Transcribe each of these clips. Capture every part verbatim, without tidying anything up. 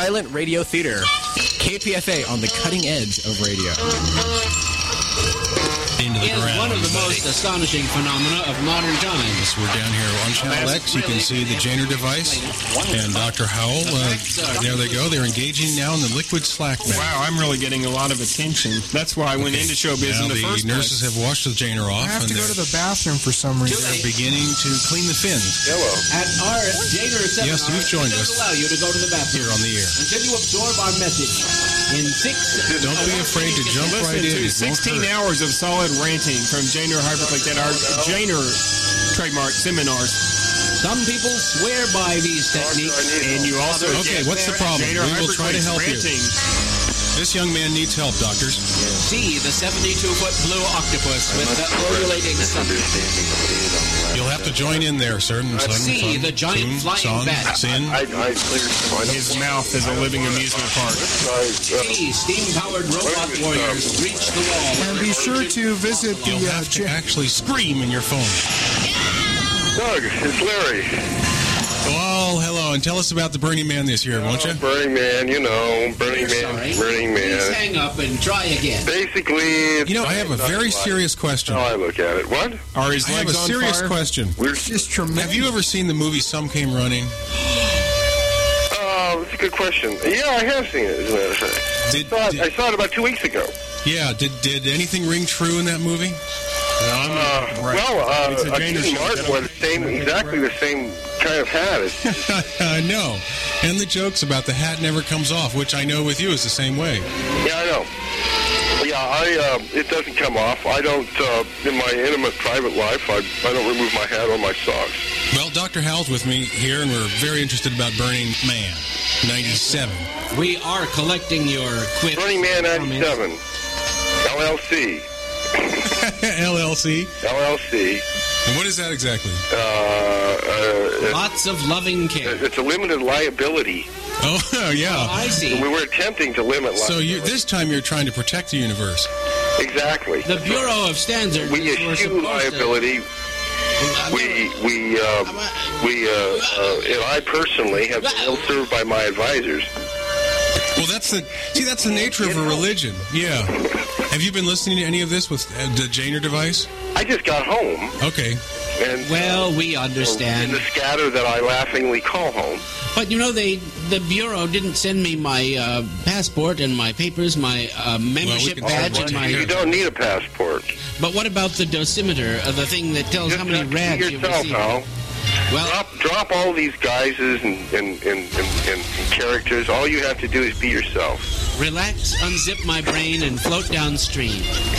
Silent Radio Theater. K P F A on the cutting edge of radio. Into the is ground, one of the buddy. most astonishing phenomena of modern times. We're down here on Channel X. You can see the Janer device and Doctor Howell. Uh, there they go. They're engaging now in the liquid slack bag. Wow, I'm really getting a lot of attention. That's why I went into show biz Now in the, the first nurses place. have washed the Janer off. I have and to go they're, to the bathroom for some reason. they're beginning to clean the fins Hello. At our Janer seminar, Yes, you've joined we us. don't allow you to go to the bathroom here on the air. until you absorb our message. In six... Don't be afraid to jump Listen right in. to It won't sixteen hurt. hours of solid ranting from Janer Hyperclick at our Janer trademark seminars. Some people swear by these techniques. And you also Okay, get what's the problem? Janer We will try to Hyperclick's help you. ranting. This young man needs help, doctors. See the seventy-two foot blue octopus with the ovulating stomach. You'll have to join in there, sir. See the giant flying bat. Sin. I, I cleared His mouth is a living amusement park. See steam-powered robot warriors reach the wall. And be sure to visit the You'll uh, have to Ja- actually scream in your phone. Doug, it's Larry. Well, hello, and tell us about the Burning Man this year, won't you? Oh, Burning Man, you know, Burning We're Man, sorry. Burning Please Man. hang up and try again. Basically, it's You know, I have a not very like serious question. how I look at it. What? Are his I have a legs on serious fire? question. We're Just tremendous. Have you ever seen the movie Some Came Running? Oh, that's a good question. Yeah, I have seen it, as a matter of fact. Did, I saw it, did- I saw it about two weeks ago. yeah, did did anything ring true in that movie? Uh, well, It's a uh, Janer Akeem show. Martin wore the same, exactly the same kind of hat. It's, I know. And the jokes about the hat never comes off, which I know with you is the same way. yeah, I know. Yeah, I. Uh, it doesn't come off. I don't. Uh, in my intimate private life, I, I don't remove my hat or my socks. Well, Doctor Howell's with me here, and we're very interested about Burning Man ninety-seven. We are collecting your quips. Burning Man ninety-seven, L L C, L L C. L L C. And what is that exactly? Uh, uh, Lots of loving care. it's a limited liability. Oh, Oh, yeah. I see. We were attempting to limit So liability. you, this time you're trying to protect the universe. Exactly. The Bureau of Standards. We were eschew supposed to- liability. We we uh, we uh, uh, and I personally have been ill served by my advisors. Well, that's the see. That's the nature of a religion. Yeah. Have you been listening to any of this with uh, the Janer device? I just got home, Okay. and Well, we in understand. the scatter that I laughingly call home. But, you know, they the Bureau didn't send me my uh, passport and my papers, my uh, membership can badge, send and one my... to You don't need a passport. But what about the dosimeter, uh, the thing that tells Just how many have to be rads you've yourself, received? Hal. Well, Drop, drop all these guises and, and, and, and, and characters. All you have to do is be yourself. relax, unzip my brain, and float downstream.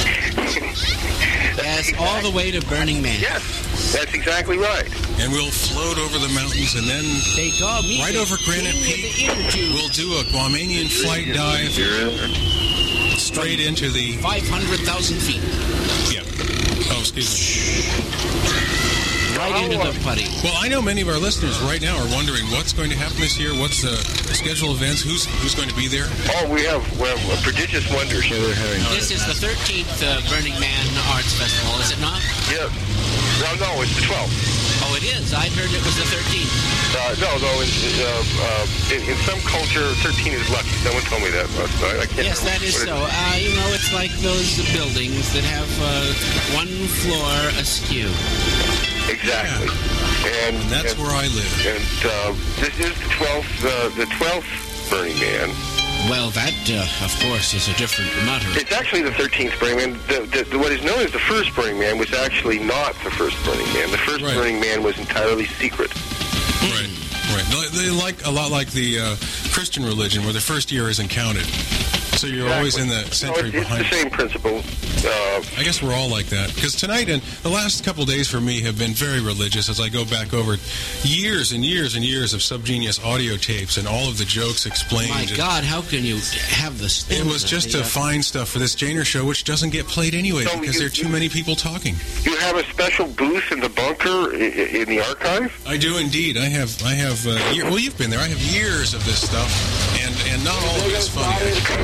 Yes, all the way to Burning Man. Yes, that's exactly right. And we'll float over the mountains, and then They call me right the over Granite king of the Peak, inner tube. we'll do a Guamanian flight dive straight into the five hundred thousand feet. yeah. Oh, excuse me. Right into the putty. Well, I know many of our listeners right now are wondering what's going to happen this year. What's the schedule of events? Who's who's going to be there? Oh, we have, we have a prodigious wonder. This is the thirteenth uh, Burning Man Arts Festival, is it not? Yes. No, no, it's the twelfth. Oh, it is. I'd heard it was the thirteenth. Uh, no, no, in, uh, uh, in, in some culture, thirteen is lucky. Someone told me that last night. I can't Yes, that remember is what it so. Uh, you know, it's like those buildings that have uh, one floor askew. Exactly. And, And that's and, where I live. And uh, this is the twelfth, uh, the twelfth Burning Man. Well, that, uh, of course, is a different matter. It's actually the thirteenth Burning Man. The, the, the, what is known as the first Burning Man was actually not the first Burning Man. The first Right. Burning Man was entirely secret. Right, right. They, they like a lot like the uh, Christian religion, where the first year isn't counted. So you're always in the No, century it's, it's behind. the same principle. Uh, I guess we're all like that. Because tonight and the last couple of days for me have been very religious as I go back over years and years and years of Subgenius audio tapes and all of the jokes explained. My And God, how can you have the It stamina? was just The, to uh, find stuff for this Janer show, which doesn't get played anyway So because you- there are too many people talking. you have a special booth in the bunker i- i- in the archive? I do indeed. I have, I have. Uh, year, well, you've been there. I have years of this stuff, and and not all of it is funny.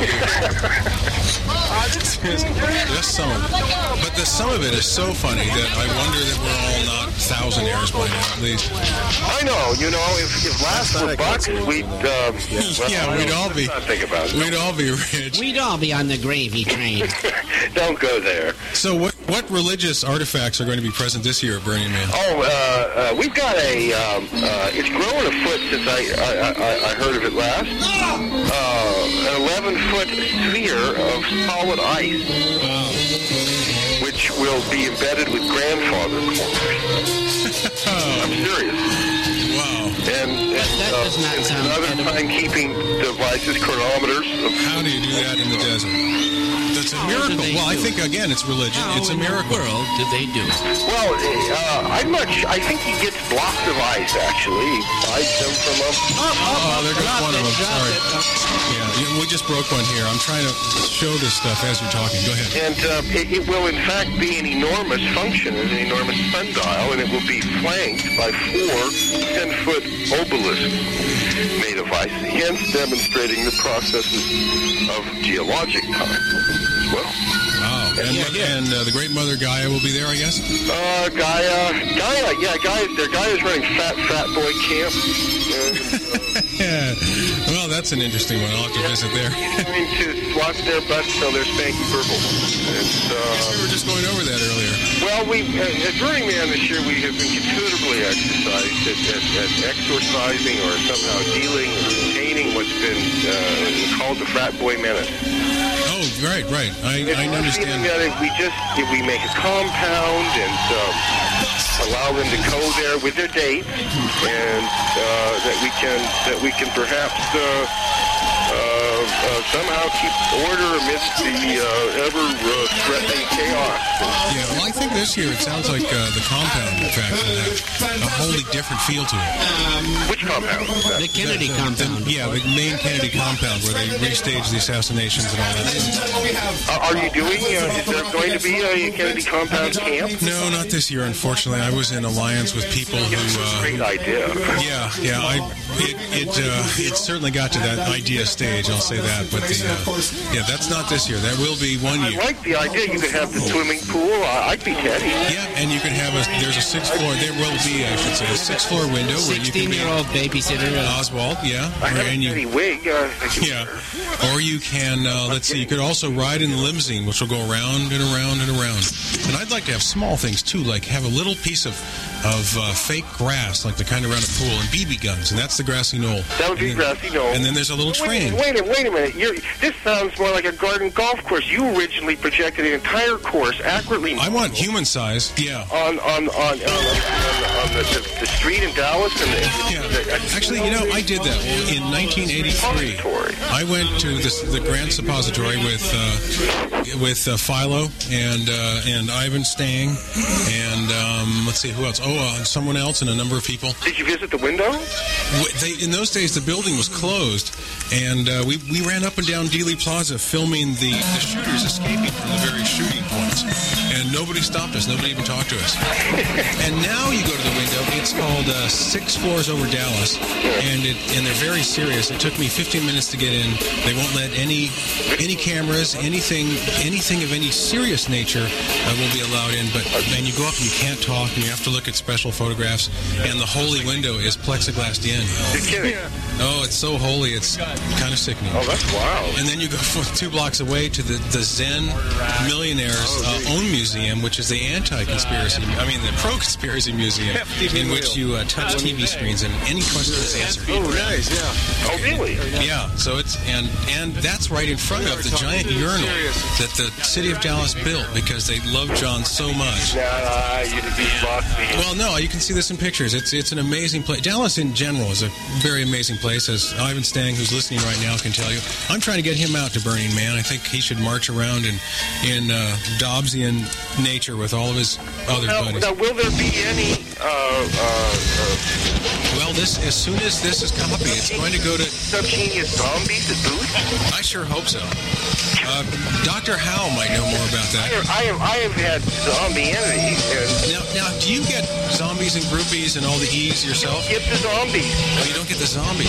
Just some of it. But the some of it is so funny that I wonder that we're all not thousandaires by now, at least. I know. You know, if, if laughs were bucks, we'd... Uh, well, yeah, we'd all be... Think about it. We'd all be rich. We'd all be on the gravy train. Don't go there. So what what religious artifacts are going to be present this year at Burning Man? Oh, uh, uh, we've got a... Um, uh, it's grown a foot since I, I, I, I heard of it last. Uh, an eleven-foot sphere of solid ice, which will be embedded with grandfather corners. I'm serious. Wow. And, and, that uh, does not and sound other edible. timekeeping devices, chronometers. How do you do that in the desert? That's a How do miracle. they Well, I do think, again, it's religion. How It's a in miracle. the world did they do it? Well, uh, I'm not sure. I think he gets blocks of ice, actually. He buys them from a... Oh, there goes Drop one of it, them. drop Sorry. it. Yeah, you- we just broke one here. I'm trying to show this stuff as you're talking. Go ahead. And uh, it, it will, in fact, be an enormous function, an enormous sundial, and it will be flanked by four ten-foot obelisks made of ice, hence demonstrating the processes of geologic time as well. Wow. And, and uh, the great mother Gaia will be there, I guess? Uh, Gaia, Gaia, yeah, Gaia, their Gaia's running Fat Fat Boy Camp. And, uh, Yeah. Well, that's an interesting one. I'll have to visit there. He's going to swat their butts till they're spanky purple. And, uh, we were just going over that earlier. well, we uh, at Burning Man this year we have been considerably exercised at, at, at exorcising or somehow dealing or containing what's been uh, called the Frat Boy Menace. Oh, right, right. I, It's I one understand. thing that if we just if we make a compound and um, allow them to go there with their dates, and uh, that we can that we can perhaps uh, uh, uh, somehow keep order amidst the uh, ever-threatening chaos. Yeah, well, I think this year it sounds like uh, the compound, in fact, will have a wholly different feel to it. Which compound? is that? The Kennedy The- the- compound. yeah, the main Kennedy compound where they restage the assassinations and all that. Uh, are you doing? Uh, is there going to be a Kennedy compound camp? No, not this year, unfortunately. I was in alliance with people who... Uh, Great idea. yeah, yeah, I, it it, uh, it certainly got to that idea stage, I'll say that. But the, uh, yeah, that's not this year. That will be one I year. like the idea. You could have the swimming pool. Uh, I'd be Teddy. Yeah, and you can have a, there's a sixth floor, there will be, I should say, a sixth floor window where you can be sixteen-year-old babysitter. uh, Oswald, yeah. I have and a you, Teddy wig. Uh, I can- yeah. Or you can, uh, let's see, you could also ride in the limousine, which will go around and around and around. And I'd like to have small things, too, like have a little piece of, of uh, fake grass, like the kind around a pool, and B B guns, and that's the grassy knoll. That would be And then- grassy knoll. And then there's a little train. Wait, wait, a- wait a minute. You're, this sounds more like a garden golf course. You originally projected an entire course accurately I want human size, yeah. on on on on, on, on the, the, the street in Dallas. And the, Yeah. the, Actually, you know, I did that in nineteen eighty-three. I went to the, the Grand Suppository with uh, with uh, Philo and uh, and Ivan Stang and um, let's see who else. Oh, uh, someone else and a number of people. Did you visit the window? W- They, in those days, the building was closed, and uh, we we ran up and down Dealey Plaza filming the, the shooters escaping from the various shooting points, and nobody stopped us. Nobody even talked to us. And now you go to the window. It's called uh, Six Floors Over Dallas, and it and they're very serious. It took me fifteen minutes to get in. They won't let any any cameras, anything anything of any serious nature uh, will be allowed in. But man, you go up and you can't talk, and you have to look at special photographs. And the holy window is plexiglassed in. You're kidding. Oh, it's so holy, it's kind of sickening. Oh, that's wild. And then you go for two blocks away to the, the Zen Millionaires uh, own museum, which is the anti-conspiracy, I mean the pro-conspiracy museum, in which you uh, touch T V screens and any question is answered. Oh, nice, yeah. Oh, really? Yeah, so it's and and that's right in front of the giant urinal that the city of Dallas built because they love John so much. Nah, you'd be lost. Well, no, you can see this in pictures. It's it's an amazing place. Dallas in general is a very amazing place, as Ivan Stang, who's listening right now, can tell you. I'm trying to get him out to Burning Man. I think he should march around in in uh, Dobbsian nature with all of his other Now, buddies. now, will there be any? Uh, uh, uh, Well, this as soon as this is copied, it's going to go to. subgenius zombies at Booth? I sure hope so. Uh, Doctor Howe might know more about I that. have, I have, I have had zombie envy and Now, now, do you get zombies and groupies and all the E's yourself? get the zombies. No, you don't get the zombies.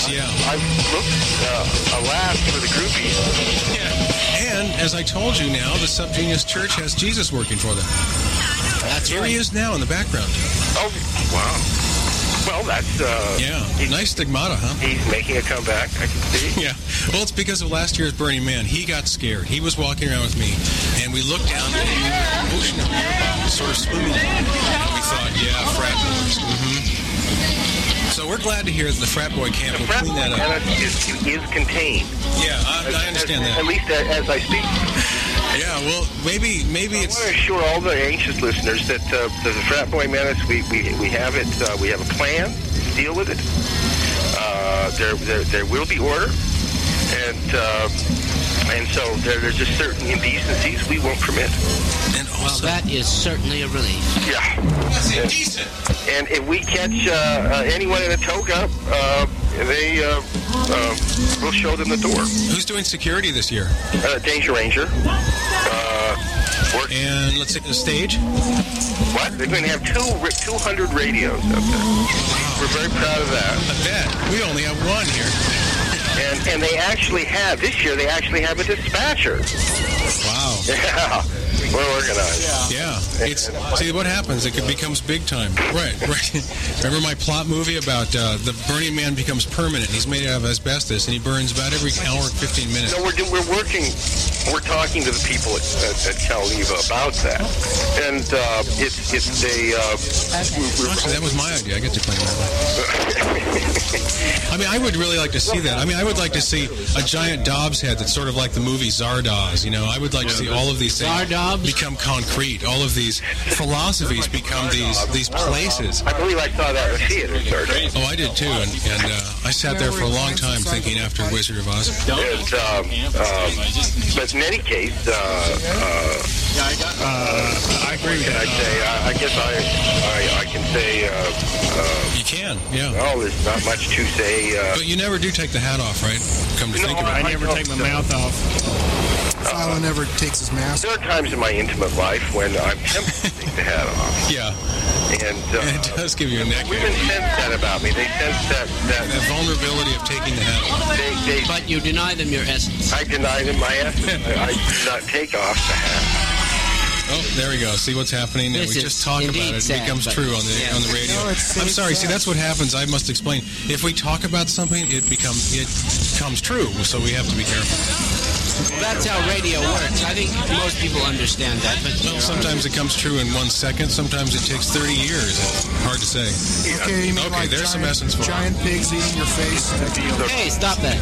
Yeah. I've looked, uh, alas, for the groupies. Yeah. And, as I told you now, the Subgenius Church has Jesus working for them. That's Here right. he is now in the background. Oh, wow. Well, that's... Uh, Yeah. he's- Nice stigmata, huh? He's making a comeback, I can see. Yeah. Well, it's because of last year's Burning Man. He got scared. He was walking around with me, and we looked down at the ocean of beer bottles sort of swimming in it. And we thought, yeah, frat boys. Mm-hmm. So we're glad to hear that the frat boy camp will Frat clean that up. boy is, is contained. Yeah, I, I understand as, that. At least as I speak. Yeah, well, maybe maybe I it's... want to assure all the anxious listeners that uh, the Frat Boy Menace, we, we, we have it, uh, we have a plan to deal with it. Uh, there, there there will be order, and uh, and so there, there's just certain indecencies we won't permit. And Well, also... that is certainly a relief. Yeah. That's indecent. And if we catch uh, uh, anyone in a toga, uh, they uh, uh, we'll show them the door. Who's doing security this year? Uh, Danger Ranger. Uh, work- And let's take the stage. what? They're going to have two two hundred radios up there. We're very proud of that. I bet. We only have one here. And and they actually have, this year, they actually have a dispatcher. Wow. Yeah. We're organized. Yeah. It's see what happens. It becomes big time. Right. Right. Remember my plot movie about uh, the Burning Man becomes permanent. He's made out of asbestos, and he burns about every hour and fifteen minutes. No, we're, do- we're working, we're talking to the people at, at, at Calneva about that. And uh, it's, it's a... Uh, we're, Actually, that was my idea. I get to claim that. I mean, I would really like to see that. I mean, I would like to see a giant Dobbs head that's sort of like the movie Zardoz. You know, I would like to see all of these things Zardoz? become concrete. All of these philosophies become these these places. I believe I saw that in the theater, sir. Oh, I did too, and, and uh, I sat there for a long time thinking after Wizard of Oz. And, um, um, but in any case, uh, uh, Uh, I agree with can I that. say, I, I guess I, I, I can say, uh, uh, You can, yeah. well, there's not much to say. Uh, But you never do take the hat off, right? Come to No, think of it. I never take my mouth off. Philo never takes his mask. there are times in my intimate life when I'm tempted to take the hat off. Yeah, And uh, it does give you a neck. women sense that about me. They sense that, that That vulnerability of taking the hat off. they, they, But you deny them your essence. I deny them my essence. I, I do not take off the hat. Oh, there we go. See what's happening? This we is just talk about indeed it. It sad, becomes but- true on the yeah. on the radio. No, it's- I'm it's sorry. See, sad. that's what happens. I must explain. If we talk about something, it becomes it comes true. So we have to be careful. That's how radio works. I think most people understand that, but Well, sometimes it comes true in one second. Sometimes it takes thirty years. It's hard to say. Okay, you mean Okay, like there's some giant, essence for it. giant pigs eating your face. hey, stop that.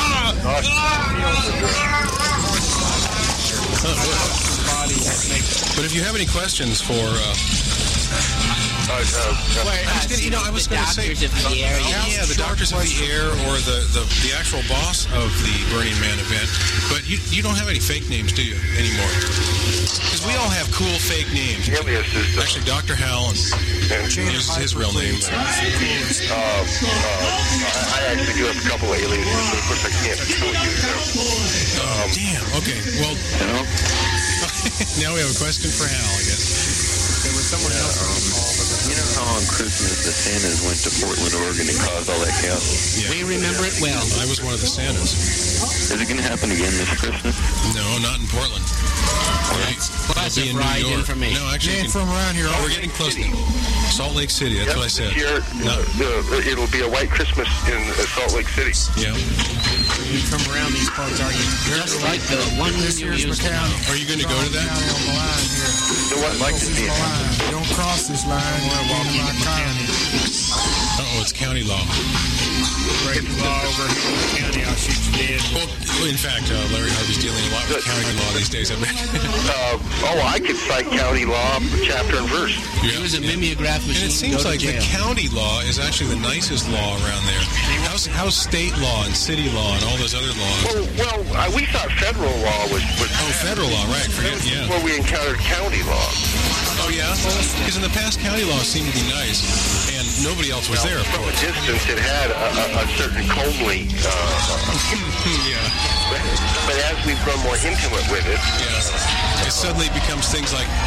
But if you have any questions for, uh, Uh, uh, I was gonna, you know, I was The going to say, doctors of the air. yeah, yeah, the Doctors of the Air or the, the, the actual boss of the Burning Man event. But you you don't have any fake names, do you, anymore? Because we all have cool fake names. aliases. Uh, Actually, Doctor Hal and uses his real name. uh, uh, I I actually do have a couple of aliases, but of course I can't tell you. you know. Oh, damn. Okay. Well, now we have a question for Hal, I guess. There was someone else on the call, but You know how on Christmas the Santas went to Portland, Oregon and caused all that chaos? Yeah. We remember it well. I was one of the Santas. Is it going to happen again this Christmas? No, not in Portland. That's It'll be classic in New ride York. information. No, actually, Man you from around here. can- we're getting close. To Salt Lake City. That's what I said. This year, No. uh, it'll be a white Christmas in uh, Salt Lake City. Yeah. you from around these parts, are you? Just like the one This you here's used to know. McCown. Are you going to go to that? County on the line here. So what? I'd like to see it. Line. Don't cross this line. You're into my county. Uh-oh, it's county law. Break the law over here in the county, I'll shoot you dead. Well, in fact, uh, Larry Harvey's dealing a lot with county law these days, I bet. Uh, oh, I could cite county law, chapter and verse. Use a mimeograph And machine. it seems go to like the jail. county law is actually the nicest law around there. How's, how's state law and city law and all those other laws? Well, well, uh, we thought federal law was was. Oh, federal law, right. Forget, yeah. Well, we encountered county law. Oh, yeah? Because in the past, county laws seemed to be nice, and nobody else was there, of From a course. distance, it had a, a, a certain comely. Uh, Yeah, but as we've grown more intimate with it, yeah. It suddenly becomes things like ink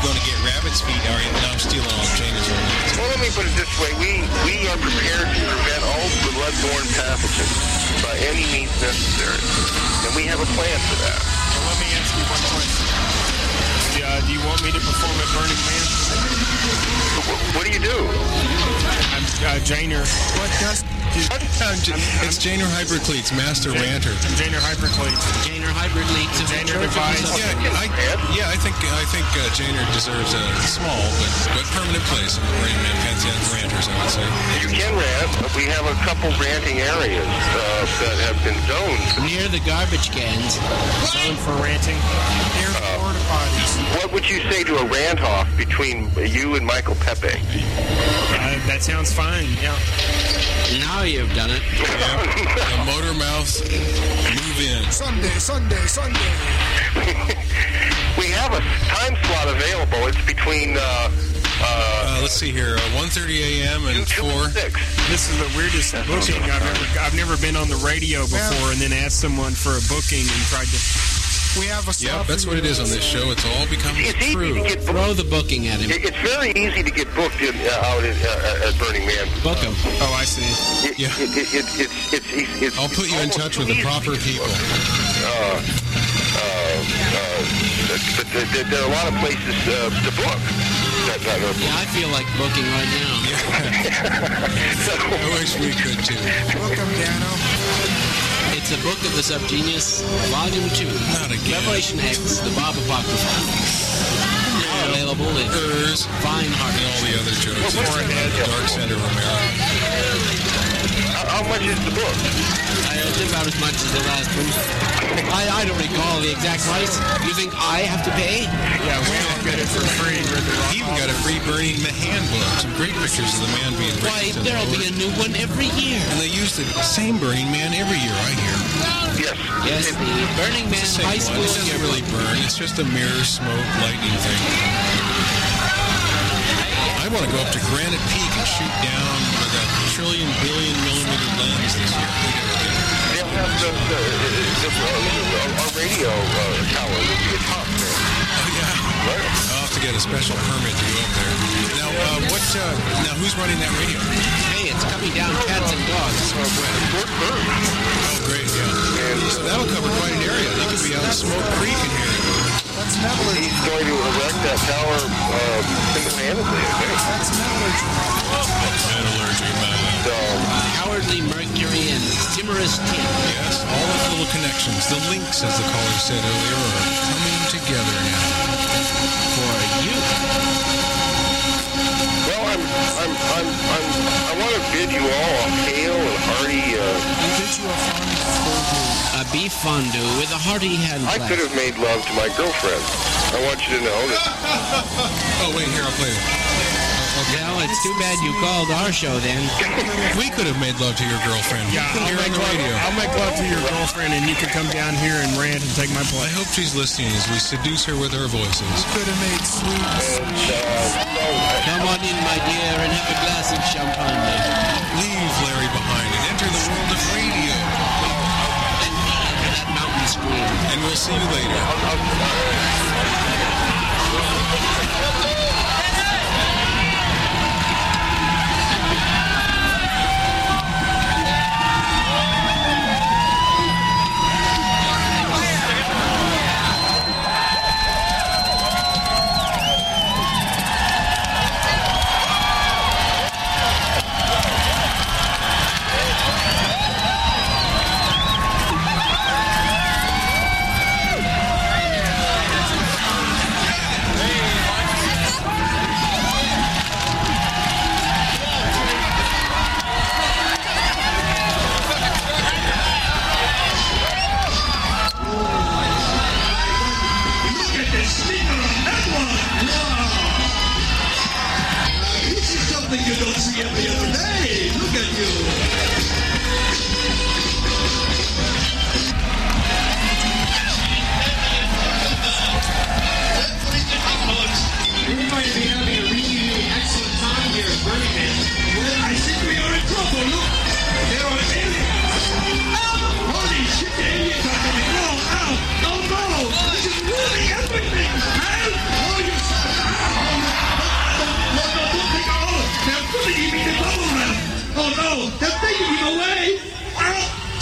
going to get rabbit's feet. All right, now I'm stealing all Jana's ornaments. Well, let me put it this way. We, we are prepared to prevent all blood-borne pathogens by any means necessary. And we have a plan for that. Well, let me ask you one question. Uh, do you want me to perform at Burning Man? What, what do you do? I'm uh, Janer. What does... I'm J- it's Janer Hypercleats, Master Ranter. I'm Janer Hypercleats. Janer Hypercleats. Janer Device. Yeah, I, yeah, I think I think uh, Janer deserves a small but, but permanent place in the Burning Man Pantheon of Ranters, I would say. You can rant. We have a couple ranting areas uh, that have been zoned. Near the garbage cans. Zoned for ranting. Near the porta potties. What would you say to a rant-off between you and Michael Pepe? Uh, that sounds fine, yeah. Now you've done it. The motor mouths move in. Sunday, Sunday, Sunday. We have a time slot available. It's between... Uh, uh, Uh, let's see here, uh, one thirty a.m. and two four. and six. This is the weirdest booking I've ever. I've never been on the radio before, and then asked someone for a booking and tried to. We have a Yeah, that's what it is on this show. It's all becoming It's easy true. to get booked. Throw the booking at him. It- It's very easy to get booked in, uh, out in, uh, at Burning Man. Book him. Oh, I see. It, Yeah. it, it, it, it's, it's, it's, it's, I'll put you in almost touch with the easy proper to get people. booked. Uh, uh, uh, but there, there- there are a lot of places uh, to book. That, that are Yeah, I feel like booking right now. I wish we could too. Book 'em, Dano. It's a book of the Subgenius, Volume two. Not again. Revelation X, the Bob Apocrypha. Now available in Urs fine and all hardware. the other jokes. Well, what's the- Dark Center Romero. How, how much is the book? I it's about as much as the last one. I, I don't recall the exact price. You think I have to pay? Yeah, we all get it for free. We're the He even got a free Burning Man book. Some great pictures of the man being Why, raised in the there'll be Lord. a new one every year. And they use the same Burning Man every year, I hear. Yes. Yes, the Burning Man It's the High same School one. It doesn't yearbook. really burn. It's just a mirror, smoke, lightning thing. I want to go up to Granite Peak and shoot down with a trillion billion millimeter lens this year. They'll have the, the, the, the, our radio uh, tower will be a top there. Oh yeah. Right. I'll have to get a special permit to go up there. Now, uh, what? Uh, now, who's running that radio? Hey, it's coming down cats and dogs. Fort Burns. Oh, great, yeah. And So that'll cover quite an area. They could be out in Smoke Creek in here. That's metallurgy. he's going to erect that tower uh, single-handedly, I think. That's metallurgy. Metallurgy, man. So, Cowardly Mercury and Timorous Tin. Yes, all the little connections, the links, as the caller said earlier, are coming together now. For you. well, I'm, I'm, I'm, I'm, I want to bid you all a hail and hearty. Uh, We did you a fun fondue. A beef fondue with a hearty hand I clap. could have made love to my girlfriend. I want you to know that. Oh, wait, here, I'll play it. Well, it's too bad you called our show then. We could have made love to your girlfriend. Yeah, I'll here on make, the love, radio. I'll make love to your girlfriend, and you can come down here and rant and take my I place. hope she's listening as we seduce her with our voices. Could have made sweet. And, uh, so, I- Come on in, my dear, and have a glass of champagne. Leave Larry behind and enter the world of radio. And that mountain scream. And we'll see you later. You don't see every other day. Look at you. We're going to be having a really excellent time here at Burning Man. Well, I think we are in trouble. Look, there are aliens. Oh, holy shit, the aliens are coming. Oh, oh, oh no. This is ruining everything. Help! Oh, you son.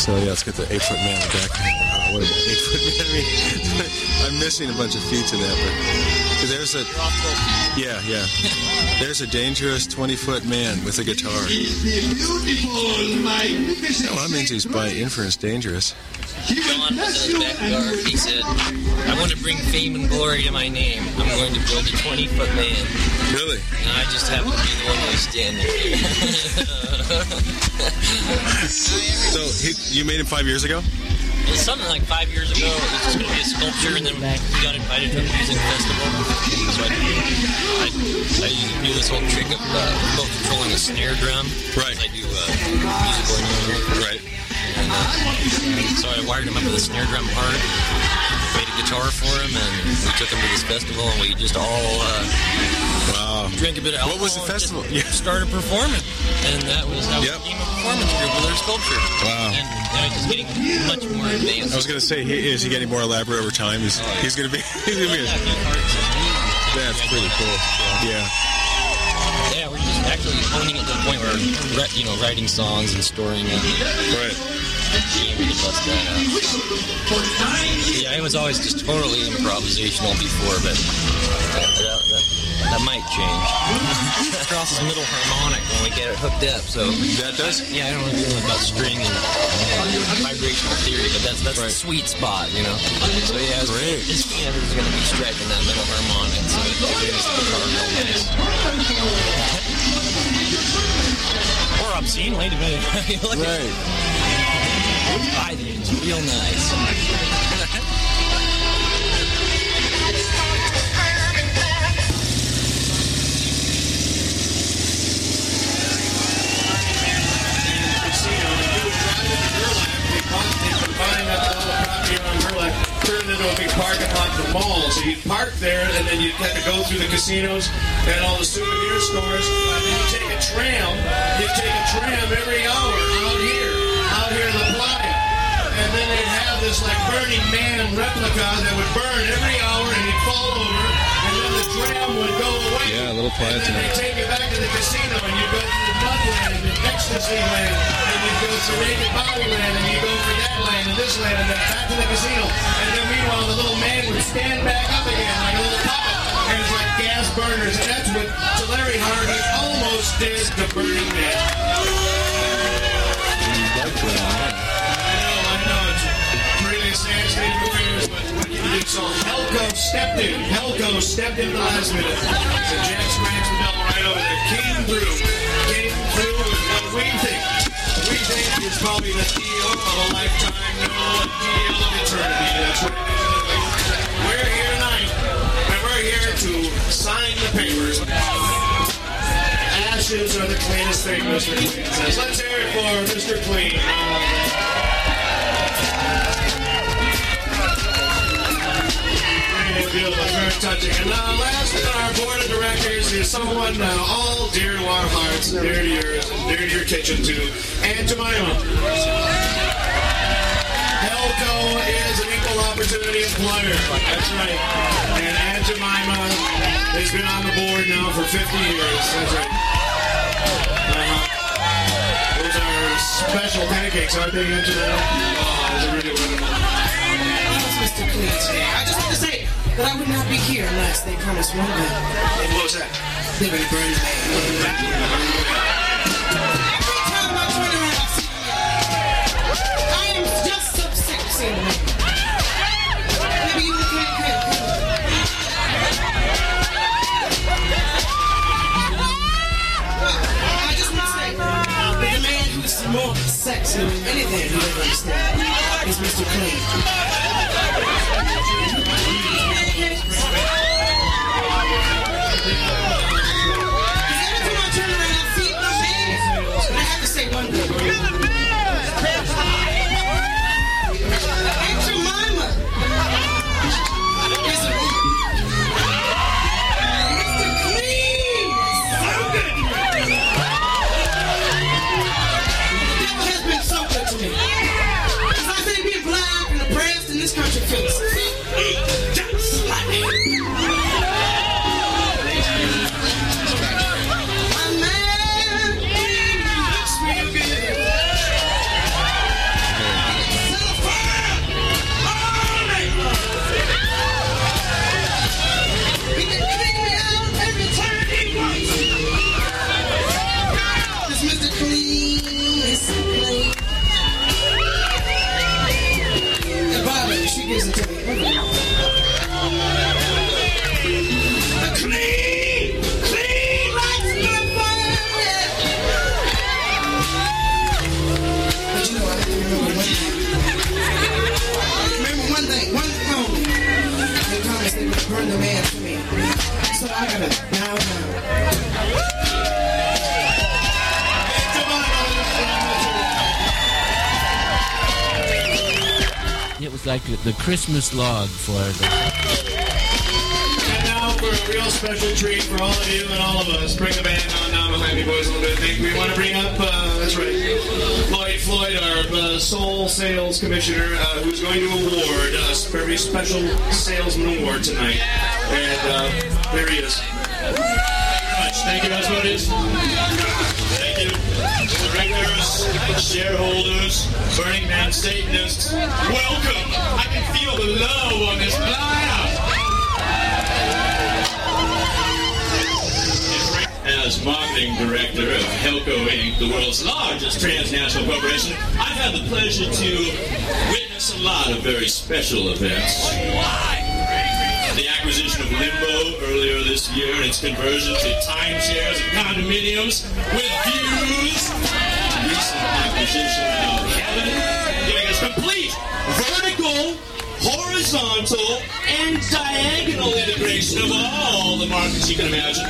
So yeah, let's get the eight foot man in the back. Uh, what is it? Eight foot man? I mean, I'm missing a bunch of feet to that, but 'cause there's a yeah, yeah. There's a dangerous twenty foot man with a guitar. Beautiful, magnificent. Well, that means he's by inference dangerous. John was in his backyard. He said, I want to bring fame and glory to my name. I'm going to build a twenty foot man. Really? And I just happen to be the one who's standing here. So he, you made him five years ago? It was something like five years ago. It was just going to be a sculpture, and then we got invited to a music festival. So I, I, I do this whole trick of uh, both controlling a snare drum. Right. I do uh, musical engineering. Right. And, uh, so I wired him up with a snare drum part, made a guitar for him, and we took him to this festival, and we just all uh, wow. drank a bit of alcohol. What was the festival? Yeah. Started performing, and that was how yep. we became a performance group with our sculpture. Wow. And now he's just getting much more advanced. I was going to say, he, is he getting more elaborate over time? He's, he's going to be. He's gonna be that's pretty cool. Yeah. Yeah, we're just actually honing it to the point where, you know, writing songs and storing them. Right. Being able to bust that out. Yeah, it was always just totally improvisational before, but that, that, that, that might change. Across the middle harmonic when we get it hooked up, so that does. Yeah, I don't know really about string and vibrational theory, but that's that's right. The sweet spot, you know. So yeah, his, his fingers is going to be striking that middle harmonic, so it makes the guitar real nice. Or obscene. Wait a minute. Look right. I think it's real nice. Turn it into a big parking lot at the mall. So you'd park there, and then you'd have to go through the casinos and all the souvenir stores. And then you take a tram. You take a tram every hour out here, out here in the playa. And then they'd have this like Burning Man replica that would burn every hour, and he'd fall over, and then the tram would go away. Yeah, a little playa and then tonight. they'd take you back to the casino, and you'd go through Mudland and Ecstasy Land, and you'd go through Naked Body Land, and you'd go through that land and this land, and then back to the casino. And then meanwhile, the little man would stand back up again like a little puppet, and it's like gas burners, and that's what to Larry Hardy almost did to Burning Man. I know, I know, it's pretty sad state of affairs, but what can you do? So Helco stepped in. Helco stepped in the last minute. So Jack scratched the bell right over there. Came through. Came through with what we think. We think it's probably the deal of a lifetime, no deal of eternity. That's what it is. We're here tonight, and we're here to sign the papers. Ashes are the cleanest thing, Mister Clean says. Let's hear it for Mister Clean. Beautiful, very touching. And now, last on our board of directors is someone uh, all dear to our hearts, dear to yours, and dear to your kitchen too, Aunt Jemima. Helco is an equal opportunity employer. That's right. And Aunt Jemima has been on the board now for fifty years. That's right. Uh-huh. Those are special pancakes, aren't they, Aunt Jemima? Oh, those are really wonderful. Mister Clean, I just want to say that I would not be here unless they promised one thing. What was that? They would burn me. Every time I turn around, I see you. I am just so sick of seeing them. Maybe you can come. I just want to say that the man who's more sexy than anything you ever understand is Mister Clean. Has been so good to me. As I say, being black and oppressed So I gotta bow down. It was like the Christmas log for the... And now for a real special treat for all of you and all of us, bring the band on down behind me, boys, a little bit. I think we want to bring up, uh, that's right, Lloyd Floyd, our uh, Soul Sales Commissioner, uh, who's going to award a very special salesman award tonight. And uh, there he is. Thank you very much. Thank you, that's what it is. Thank you. Directors, shareholders, Burning Man Satanists, welcome! I can feel the love on this lineup! As marketing director of Helco Incorporated, the world's largest transnational corporation, I've had the pleasure to witness a lot of very special events. The acquisition of Limbo earlier this year and its conversion to timeshares and condominiums with views. The recent acquisition of Heaven, giving us complete vertical, horizontal, and diagonal integration of all the markets you can imagine.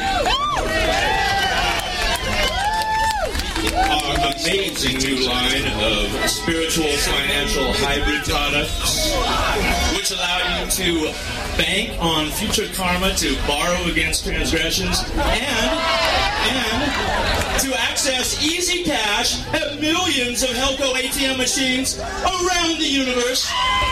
Our amazing new line of spiritual financial hybrid products, which allow you to bank on future karma to borrow against transgressions and, and to access easy cash at millions of Helco A T M machines around the universe.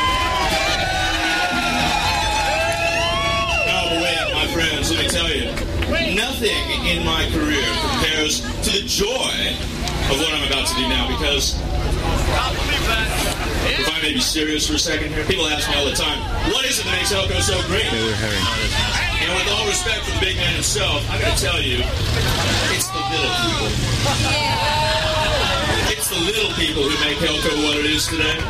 No, wait, my friends, let me tell you, nothing in my career compares to the joy of what I'm about to do now, because if I may be serious for a second here, people ask me all the time, what is it that makes Helco so great? And with all respect for the big man himself, I'm going to tell you, it's the little people. It's the little people who make Helco what it is today.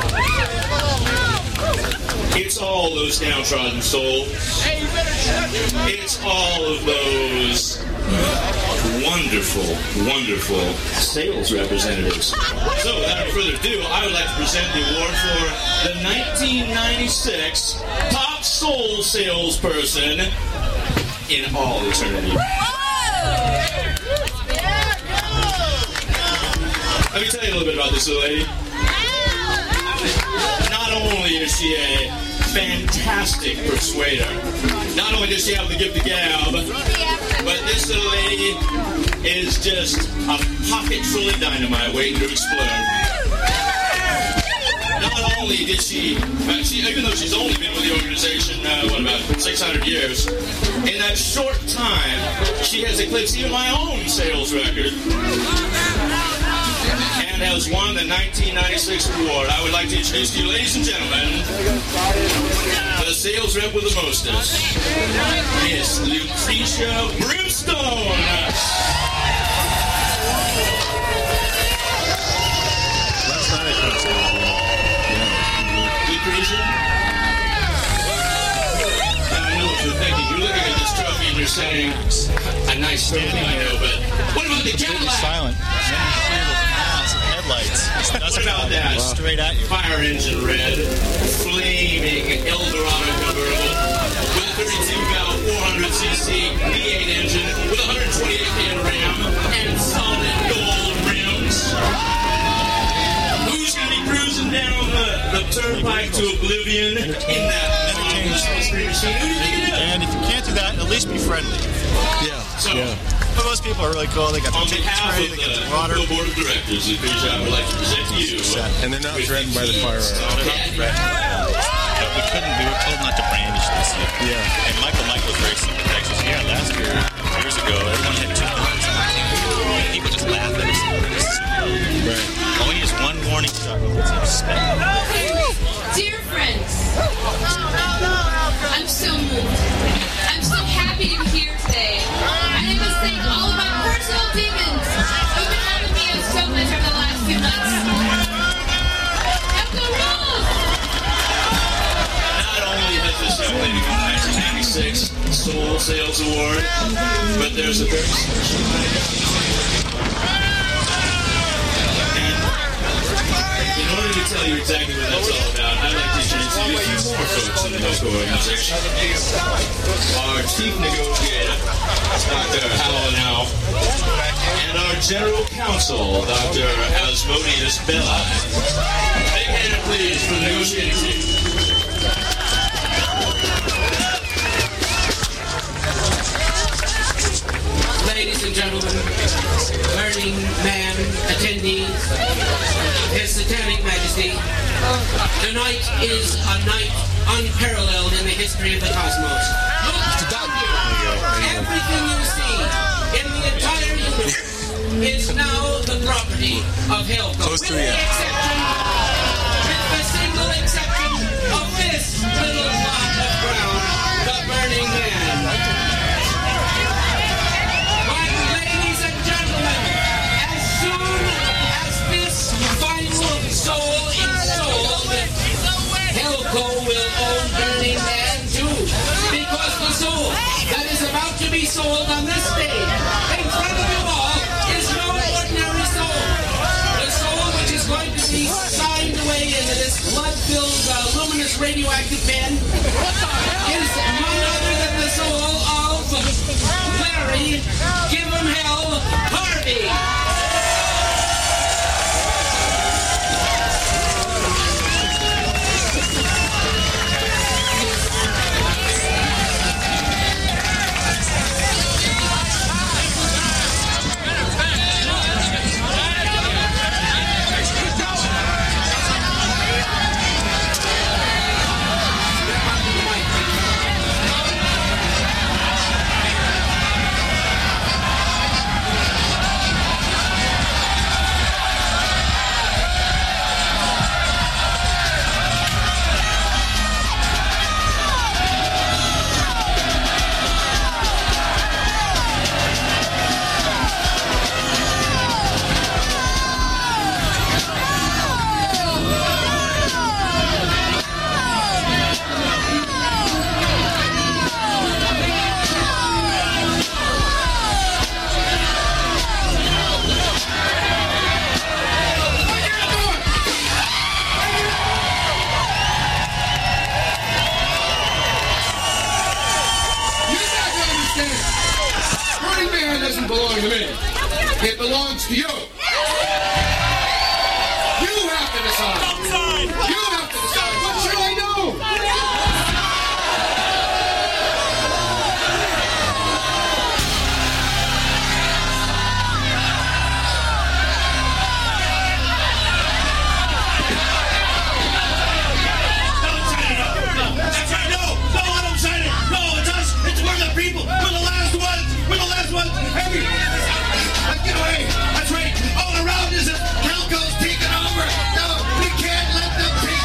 It's all those downtrodden souls. It's all of those wonderful, wonderful sales representatives. So, without further ado, I would like to present the award for the nineteen ninety-six Top Soul Salesperson in all eternity. Let me tell you a little bit about this little lady. Not only is she a fantastic persuader, not only does she have the gift of gab, but this little lady is just a pocket full of dynamite waiting to explode. Not only did she, uh, she, even though she's only been with the organization, uh, what, about six hundred years, in that short time, she has eclipsed even my own sales record. And has won the nineteen ninety-six award. I would like to introduce to you, ladies and gentlemen, the sales rep with the mostest, Miss Lucretia Brimstone. Lucretia? I know what you're thinking. You're looking at this trophy and you're saying, a nice standing, I know, but what about the Cadillac? Silent. Headlights. What about that? Straight at you. Fire engine red, flaming Eldorado convertible with a thirty-two valve, four hundred c c V eight engine with one hundred twenty-eight can Ram and solid gold rims. Who's going to be cruising down the, the turnpike to oblivion in that marvelous machine? Who do you think it is? And if you can't do that, at least be friendly. Yeah. So, yeah. But most people are really cool. They got on the tickets behalf ready, of they got the the water. board of directors, Lucretia, I would like to present to you. And they're not threatened by the firearm. They're not threatened. But we couldn't, we were told not to brandish this year. Yeah. And Michael Michael was very sympathetic. So yeah, last year, years ago, everyone had two guns. People just laugh at us. Right. All we need is one warning shot. Dear friends, I'm so moved. I'm so happy to be here today. And I must thank all of my personal demons who've been helping me out so much over the last few months. Helco rules! Not only has this young lady won the nineteen ninety-six Soul Sales Award, but there's a very special night. And in order to me tell you exactly what that's all about. I'd like to introduce you more folks in the local organization. Our chief negotiator, Doctor Howell Now, and our general counsel, Doctor Asmodeus Bella. Big hand, please, for the negotiating team. Ladies and gentlemen, Burning Man attendees, His Satanic Majesty, tonight is a night unparalleled in the history of the cosmos. Look around you. Everything you see in the entire universe is now the property of Hellco. Close to the end. With the single exception of this little plot of ground, the Burning Man. Soul is sold, Hellco will own Burning Man too, because the soul that is about to be sold on this stage in front of you all is no ordinary soul. The soul which is going to be signed away into this blood-filled, uh, luminous radioactive pen is none other than the soul of Larry Give 'em Hell Harvey. It belongs to you. You have to decide. You have to decide. What should I do? That's right, no! No, let them sign it! No, it's us! It's we're the people! We're the last ones! We're the last ones! Every... Get away! That's right! All around us is Hellco's taking over! No, we can't let them take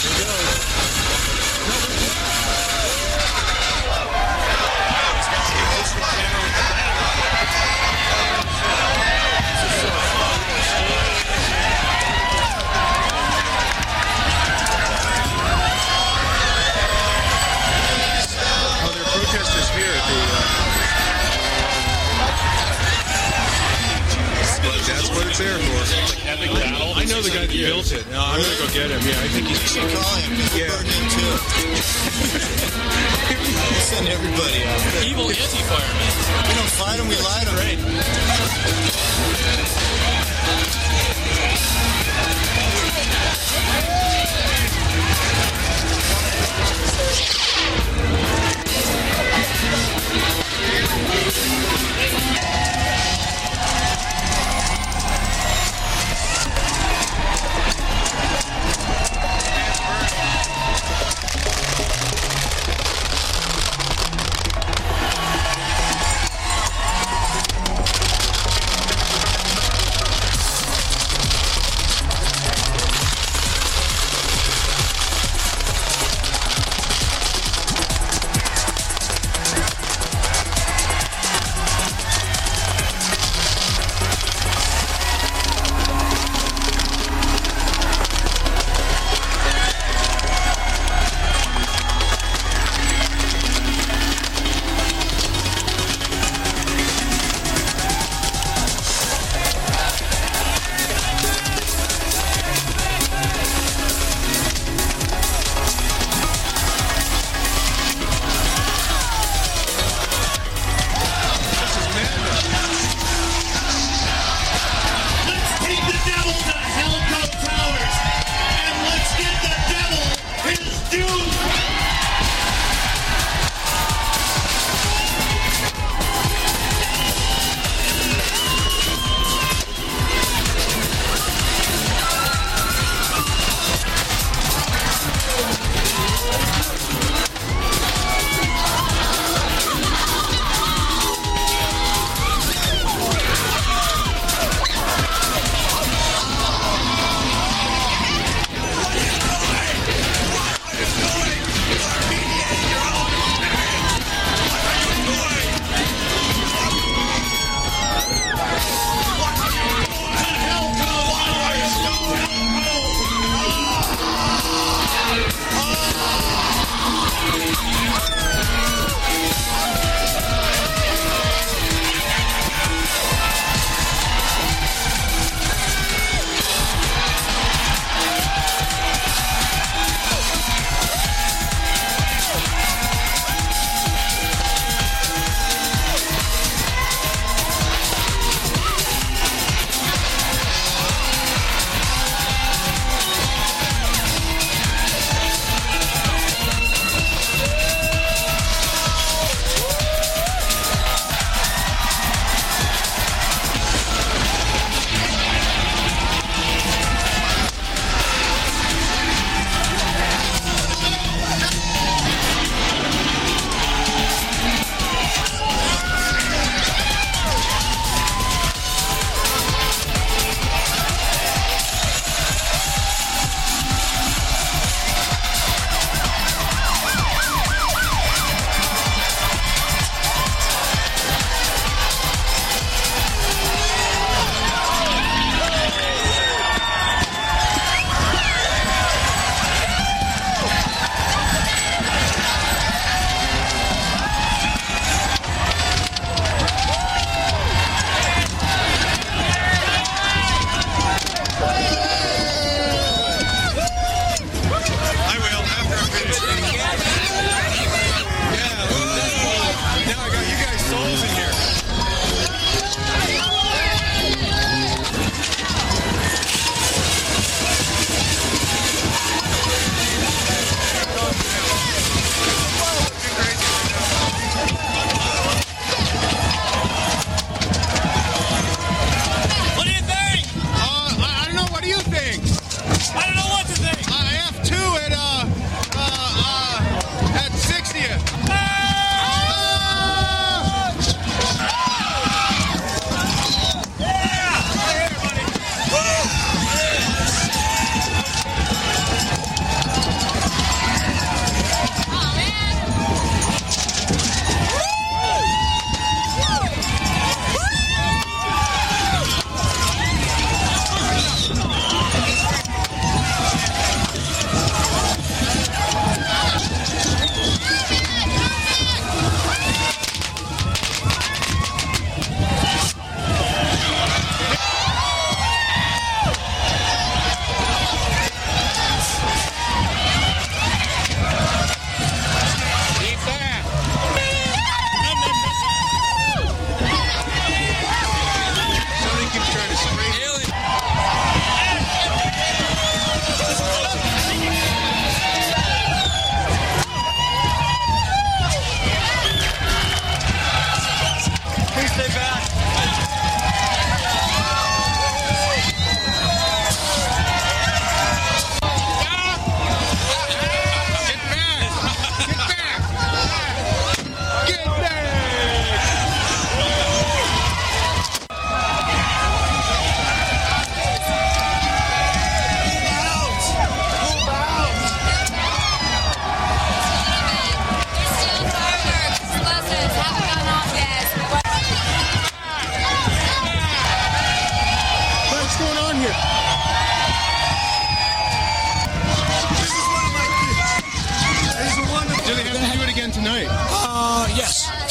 Oh, there are protesters here at the. Uh... But that's what it's there for. Epic battle. I know the guy that built it. No, I'm gonna go get him. Yeah, I think he's. You should call him. Yeah. Too. Send everybody out. Evil anti-fireman. We don't fight him, we light him. Right.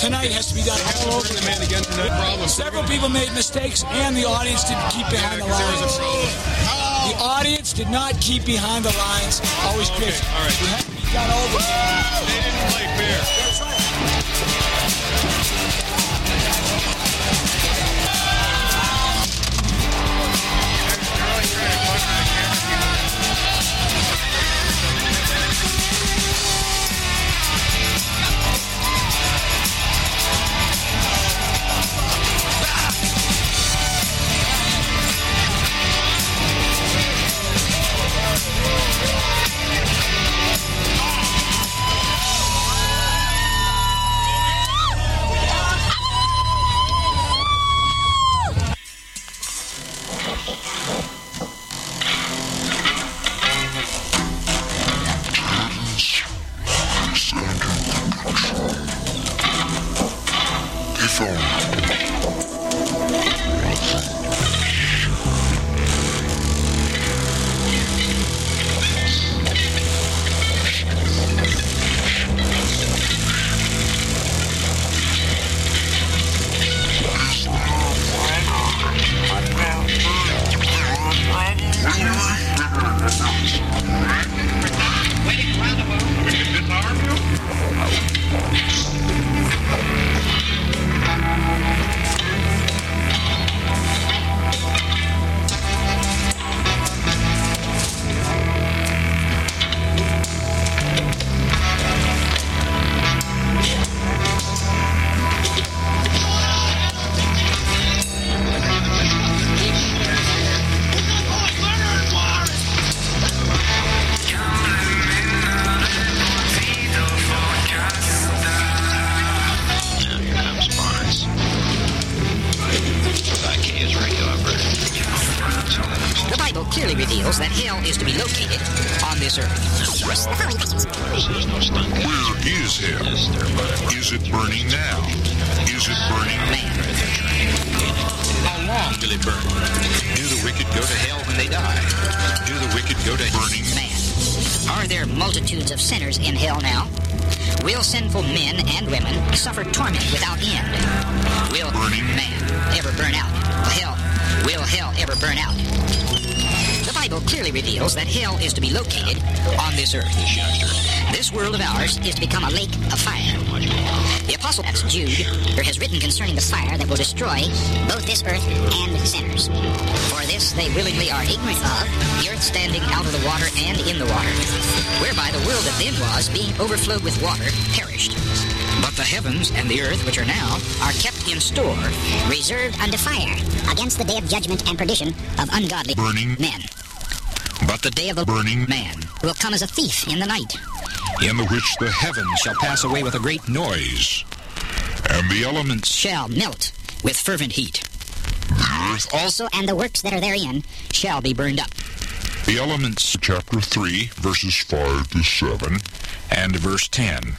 tonight has to be done all over the man again tonight. Problem. Several people made mistakes, and the audience didn't keep behind the lines. The audience did not keep behind the lines. Always okay, pitched. all right. We had to be done over. They didn't play fair. That's right. that hell is to be located on this earth. Where is hell? Is it burning now? Is it burning? Man. How long will it burn? Do the wicked go to hell when they die? Do the wicked go to burning? Man. Are there multitudes of sinners in hell now? Will sinful men and women suffer torment without end? Will burning man ever burn out? Hell, will hell ever burn out? The Bible clearly reveals that hell is to be located on this earth. This world of ours is to become a lake of fire. The apostle Jude has written concerning the fire that will destroy both this earth and sinners. For this they willingly are ignorant of, the earth standing out of the water and in the water, whereby the world that then was, being overflowed with water, perished. But the heavens and the earth, which are now, are kept in store, reserved unto fire, against the day of judgment and perdition of ungodly burning men. But the day of the burning man will come as a thief in the night, in the which the heavens shall pass away with a great noise, and the elements shall melt with fervent heat. The earth also and the works that are therein shall be burned up. The elements, chapter three, verses five to seven, and verse ten.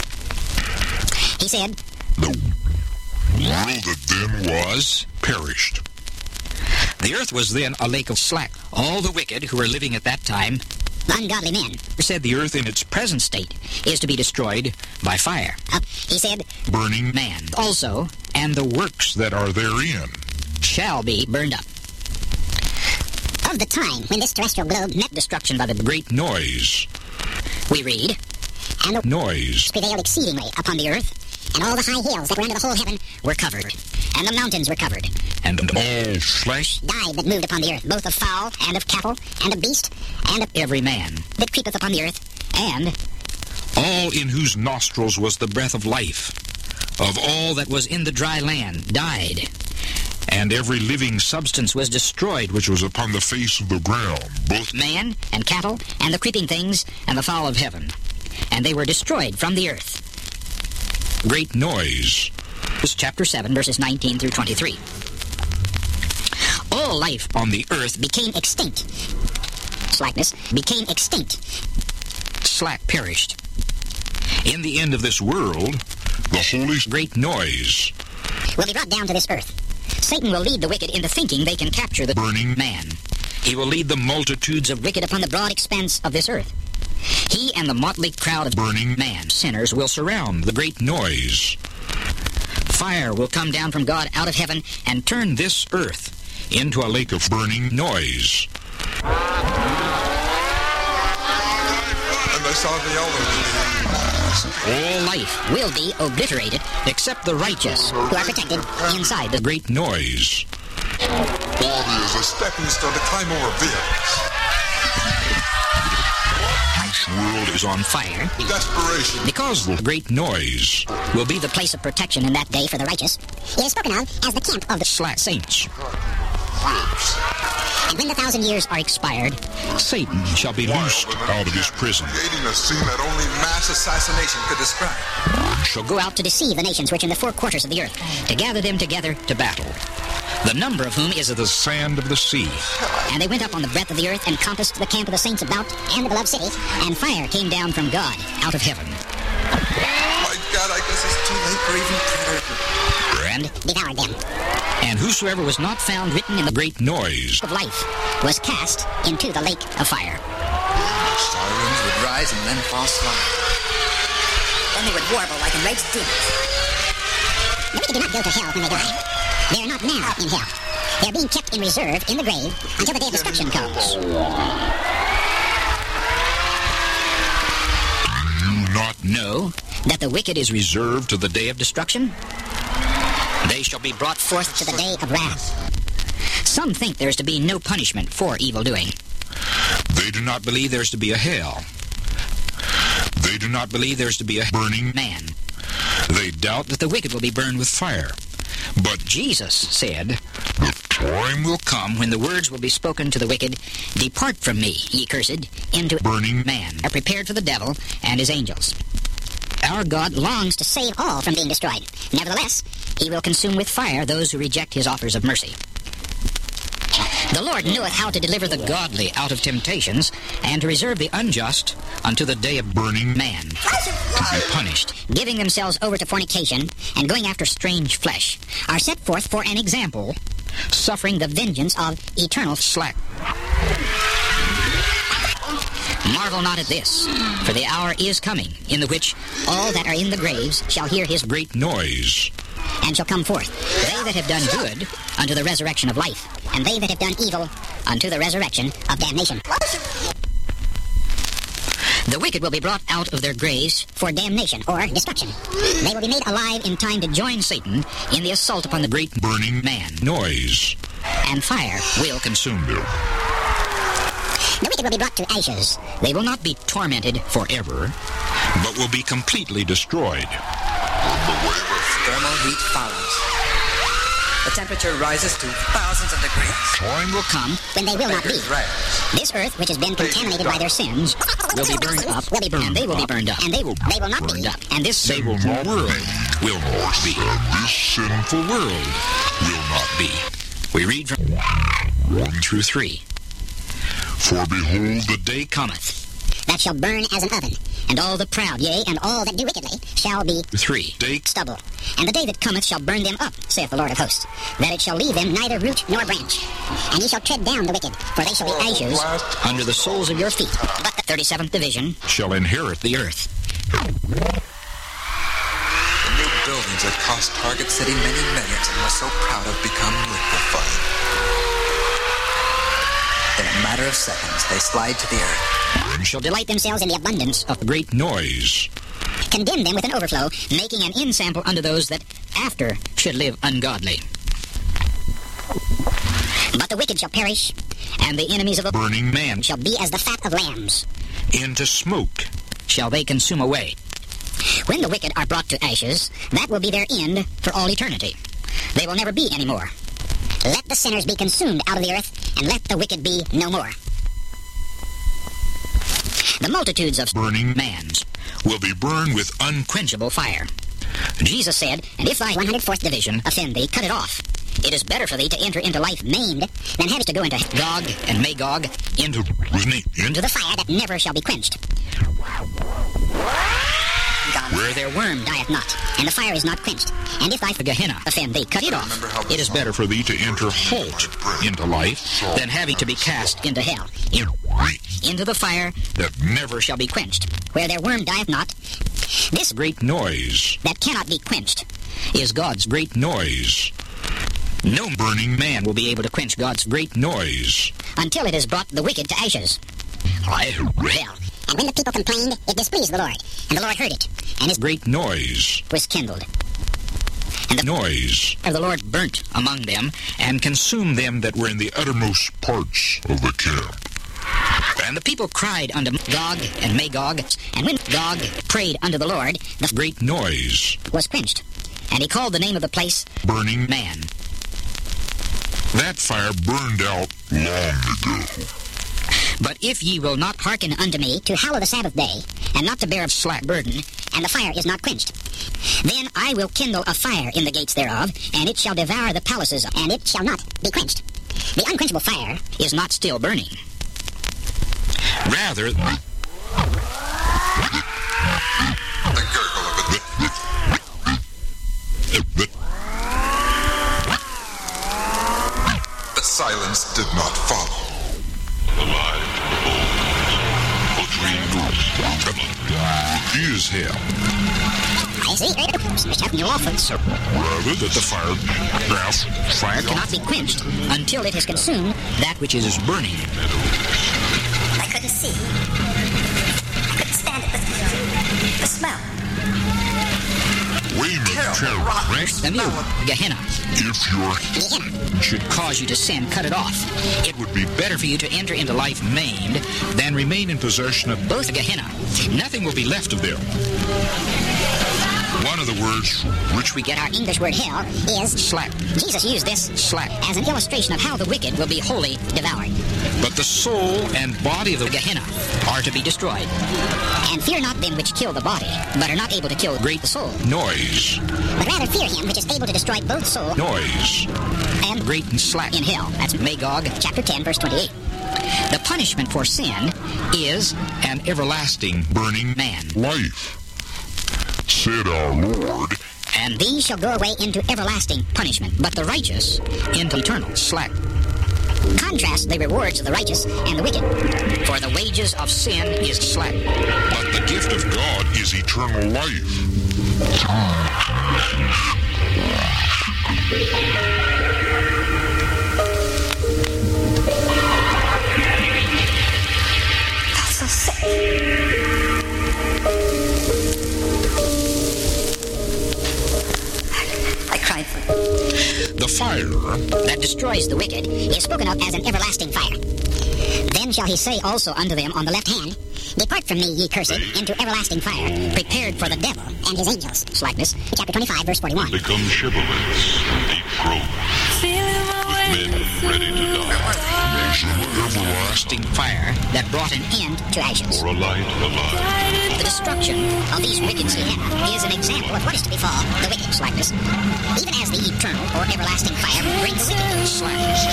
He said, the world that then was perished. The earth was then a lake of slack. All the wicked who were living at that time, ungodly men, said the earth in its present state is to be destroyed by fire. Uh, he said, burning man also, and the works that are therein shall be burned up. Of the time when this terrestrial globe met destruction by the great noise, we read, and the noise prevailed exceedingly upon the earth, and all the high hills that were under the whole heaven were covered, and the mountains were covered, and all flesh died that moved upon the earth, both of fowl, and of cattle, and of beast, and of every man that creepeth upon the earth, and all in whose nostrils was the breath of life, of all that was in the dry land, died. And every living substance was destroyed which was upon the face of the ground, both man and cattle, and the creeping things, and the fowl of heaven. And they were destroyed from the earth. Great noise. This is chapter seven, verses nineteen through twenty-three. All life on the earth became extinct. Slackness became extinct. Slack perished. In the end of this world, the holy great noise will be brought down to this earth. Satan will lead the wicked into thinking they can capture the burning man. He will lead the multitudes of wicked upon the broad expanse of this earth. He and the motley crowd of burning man sinners will surround the great noise Fire will come down from God out of heaven and turn this earth into a lake of burning noise. And they saw the elements. All life will be obliterated except the righteous, who are protected inside the great noise. Body is a stepping stone to climb over vehicles. This world is on fire. Desperation. Because the great noise will be the place of protection in that day for the righteous. It is spoken of as the camp of the slack saints. And when the thousand years are expired, Satan shall be loosed out of his prison. Creating a scene that only mass assassination could describe. Shall go out to deceive the nations which are in the four quarters of the earth, to gather them together to battle. The number of whom is of the sand of the sea. And they went up on the breadth of the earth and compassed the camp of the saints about and the beloved city, and fire came down from God out of heaven. My God, I guess it's too late for even prayer. And devoured them. And whosoever was not found written in the great noise of life was cast into the lake of fire. Sirens would rise and then fall slowly. Then they would warble like enraged demons. The wicked do not go to hell when they die. They are not now in hell. They are being kept in reserve in the grave until the day of destruction comes. Do you not know that the wicked is reserved to the day of destruction? They shall be brought forth to the day of wrath. Some think there is to be no punishment for evildoing. They do not believe there is to be a hell. They do not believe there is to be a burning man. They doubt that the wicked will be burned with fire. But Jesus said, the time will come when the words will be spoken to the wicked, depart from me, ye cursed, into burning man, are prepared for the devil and his angels. Our God longs to save all from being destroyed. Nevertheless, he will consume with fire those who reject his offers of mercy. The Lord knoweth how to deliver the godly out of temptations, and to reserve the unjust unto the day of burning man, to be punished, giving themselves over to fornication, and going after strange flesh, are set forth for an example, suffering the vengeance of eternal slack. Marvel not at this, for the hour is coming, in the which all that are in the graves shall hear his great noise, and shall come forth, they that have done good unto the resurrection of life, and they that have done evil unto the resurrection of damnation. The wicked will be brought out of their graves for damnation or destruction. They will be made alive in time to join Satan in the assault upon the great burning man. Noise. And fire will consume them. The wicked will be brought to ashes. They will not be tormented forever, but will be completely destroyed. The wave of thermal heat follows. The temperature rises to thousands of degrees. Time will come when they will not be. This earth, which has been contaminated by their sins, will be burned up, will be burned, and they will be burned up, and they will, they will not be. Up. And this they will not world will not be. This sinful world will not be. We read from one through three. For behold, the day cometh that shall burn as an oven, and all the proud, yea, and all that do wickedly, shall be three day stubble. And the day that cometh shall burn them up, saith the Lord of hosts, that it shall leave them neither root nor branch. And ye shall tread down the wicked, for they shall be ashes under the soles of your feet. But the thirty-seventh division shall inherit the earth. The new buildings that cost Target City many millions and was so proud of become liquefied. In a matter of seconds, they slide to the earth. And shall delight themselves in the abundance of the great noise. Condemn them with an overflow, making an ensample unto those that after should live ungodly. But the wicked shall perish, and the enemies of the burning man shall be as the fat of lambs. Into smoke shall they consume away. When the wicked are brought to ashes, that will be their end for all eternity. They will never be any more. Let the sinners be consumed out of the earth, and let the wicked be no more. The multitudes of burning mans will be burned with unquenchable fire. Jesus said, and if thy one hundred fourth division offend thee, cut it off. It is better for thee to enter into life maimed than havest to go into Gog and Magog, into, into the fire that never shall be quenched. Where their worm dieth not, and the fire is not quenched. And if thy Gehenna offend thee, cut it off. It is better for thee to enter halt into life than having to be cast into hell, in, into the fire that never shall be quenched. Where their worm dieth not, this great noise that cannot be quenched is God's great noise. No burning man will be able to quench God's great noise until it has brought the wicked to ashes. Well, and when the people complained, it displeased the Lord, and the Lord heard it, and his great noise was kindled. And the noise of the Lord burnt among them, and consumed them that were in the uttermost parts of the camp. And the people cried unto Gog and Magog, and when Gog prayed unto the Lord, the great noise was quenched. And he called the name of the place Burning Man. That fire burned out long ago. But if ye will not hearken unto me to hallow the Sabbath day, and not to bear a slack burden, and the fire is not quenched, then I will kindle a fire in the gates thereof, and it shall devour the palaces, and it shall not be quenched. The unquenchable fire is not still burning. Rather, the gurgle of it. But silence did not follow. Alive, he is hell. I see. Rather that the fire fire cannot be quenched until it has consumed that which is burning. I couldn't see. I couldn't stand it. The, the smell. The new Gehenna. If your should cause you to sin, cut it off. It would be better for you to enter into life maimed than remain in possession of both Gehenna. Nothing will be left of them. One of the words which we get our English word hell is slack. Jesus used this slack as an illustration of how the wicked will be wholly devoured. But the soul and body of the Gehenna are to be destroyed. And fear not them which kill the body, but are not able to kill great the soul. Noise. But rather fear him which is able to destroy both soul. Noise. And great and slack in hell. That's Magog, chapter ten, verse twenty-eight. The punishment for sin is an everlasting burning man. Life. Said our Lord. And these shall go away into everlasting punishment, but the righteous into eternal slack. Contrast the rewards of the righteous and the wicked. For the wages of sin is slack. But the gift of God is eternal life. That's so sick. The fire that destroys the wicked is spoken of as an everlasting fire. Then shall he say also unto them on the left hand, Depart from me, ye cursed, into everlasting fire, prepared for the devil and his angels. Slackness, chapter twenty-five, verse forty-one. Become shibboleths and deep throat, with men ready to die. Everlasting fire that brought an end to ashes. For a light alive. The destruction of these wicked Gehenna is an example of what is to befall the wicked. Slackness. Even as the eternal or everlasting fire brings the wicked. Slackness.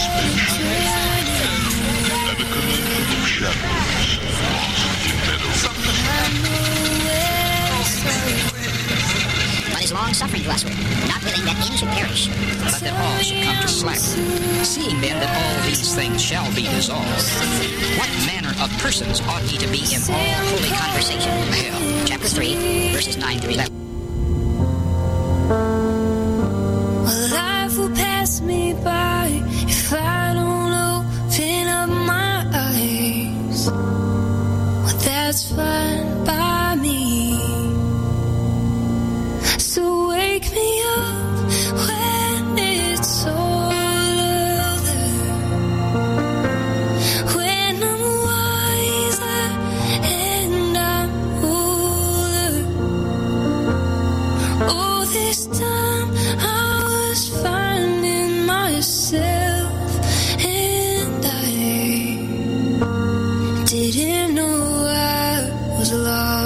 And a collection of shadows in meadows. But his long suffering to usward, not willing that any should perish, but that all should come to slack. Seeing then that all these things shall be dissolved, what manner of persons ought ye to be in all holy conversation? Hell, chapter three, verses nine through eleven. Well, life will pass me by if I don't open up my eyes. Well, that's fine by me. So wake me up when it's all over, when I'm wiser and I'm older. Oh, this time I was finding myself and I didn't know I was lost.